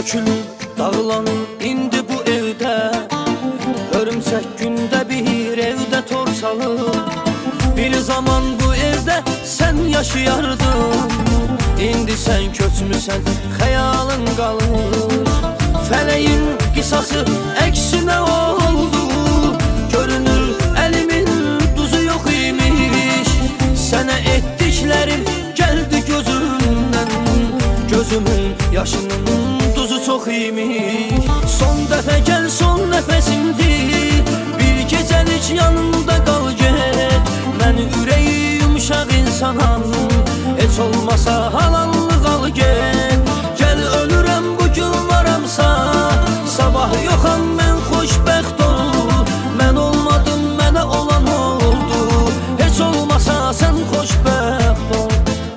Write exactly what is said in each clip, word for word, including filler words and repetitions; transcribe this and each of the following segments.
Tökülür, dağılanır indi bu evdə. Örümsək gündə bir evdə tor salır. Bir zaman bu evdə sən yaşayardın. İndi sən köçmüsən, xəyalın qalır. Fələyin qisası əksinə oldu. Görünür əlimin duzu yox imiş. Sənə etdiklərim gəldi gözümdən. Gözümün yaşının duzu çox imiş. Son dəfə gəl, son nəfəsimdir. Bir gecəlik yanımda qal get. Mən ürəyi yumuşaq insanam. Heç olmasa halallıq al get. Gəl ölürəm bugün varamsa. Sabah yoxam mən xoşbəxt ol. Mən olmadım mənə olan oldu. Heç olmasa sən xoşbəxt ol.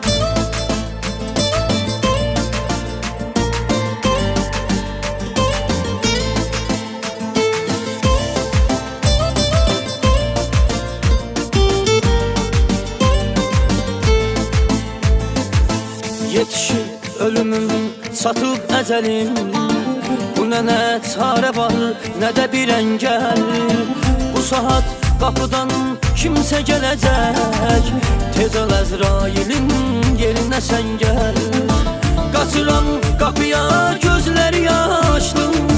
Yetişir ölümüm, çatıb əcəlim. Bu nə nə çarə var, nə də bir əngəl. Bu saat qapıdan kimsə gələcək. Tez ol Əzrailin yerinə sən gəl. Qaçıram qapıya gözləri yaşlı.